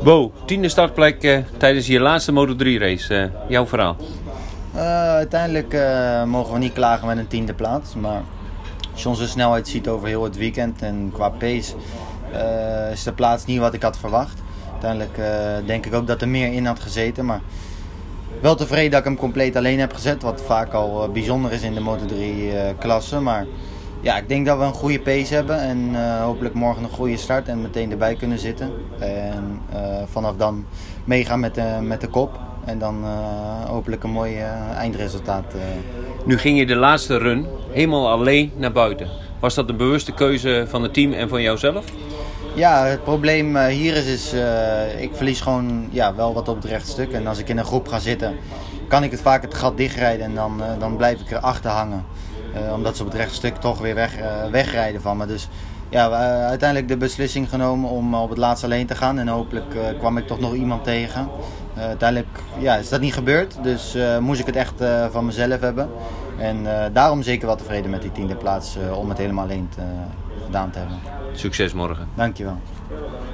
Bo, 10e startplek tijdens je laatste Moto3 race. Jouw verhaal? Uiteindelijk mogen we niet klagen met een 10e plaats. Maar als je onze snelheid ziet over heel het weekend en qua pace is de plaats niet wat ik had verwacht. Uiteindelijk denk ik ook dat er meer in had gezeten. Maar wel tevreden dat ik hem compleet alleen heb gezet. Wat vaak al bijzonder is in de Moto3 klasse. Maar ja, ik denk dat we een goede pace hebben. En hopelijk morgen een goede start en meteen erbij kunnen zitten. En vanaf dan meegaan met de kop. En dan hopelijk een mooi eindresultaat. Nu ging je de laatste run helemaal alleen naar buiten. Was dat een bewuste keuze van het team en van jouzelf? Ja, het probleem hier is ik verlies gewoon wel wat op het rechtstuk. En als ik in een groep ga zitten, kan ik vaak het gat dichtrijden en dan blijf ik erachter hangen. Omdat ze op het rechtstuk toch weer wegrijden van me. Dus ja, uiteindelijk de beslissing genomen om op het laatst alleen te gaan. En hopelijk kwam ik toch nog iemand tegen. Uiteindelijk is dat niet gebeurd. Dus moest ik het echt van mezelf hebben. En daarom zeker wel tevreden met die 10e plaats om het helemaal alleen gedaan te hebben. Succes morgen. Dankjewel.